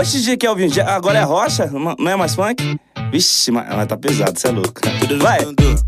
Oxe, DJ Kelvin, agora é rocha? Não é mais funk? Vixe, mas tá pesado, cê é louco. Vai!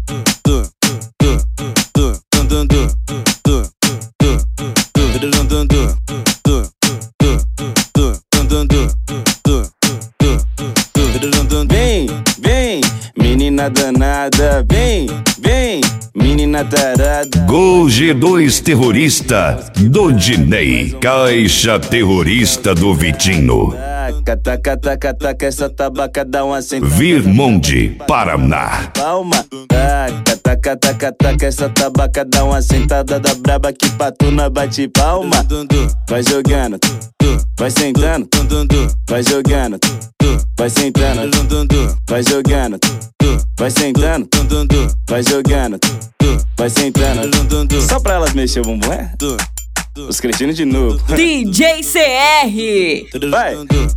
Vem, menina danada, vem, menina tarada. Gol G2 terrorista do Dinei, caixa terrorista do Vitinho. Taca, taca, essa tabaca dá uma sentada. Virmonte, Paraná. Palma, taca, essa tabaca dá uma sentada da braba que patuna bate palma. Vai jogando, vai sentando, vai jogando, vai sentando, vai jogando, vai sentando, vai jogando, vai sentando. Só pra elas mexer o bumbum, é? Os cretinos de novo. DJ CR. Vai.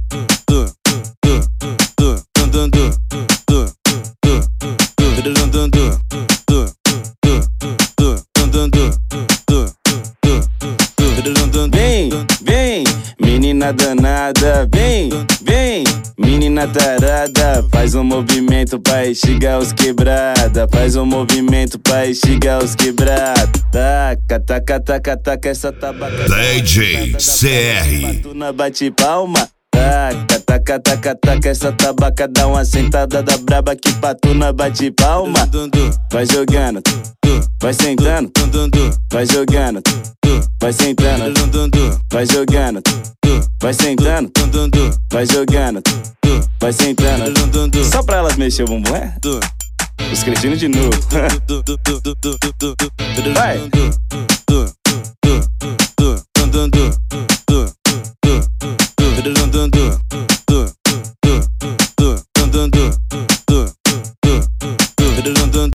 Vem, menina danada, vem, menina tarada. Faz um movimento pra instigar os quebrada, faz um movimento pra instigar os quebrada. Taca, essa tabaca. DJ CR. Patuna bate palma. Taca, essa tabaca dá uma sentada da braba que patuna bate palma. Vai jogando, vai sentando, vai jogando, vai sentando, vai jogando, vai sentando, vai jogando, vai sentando. Só pra elas mexer o bumbum, é? Os cretinos de novo. Vai.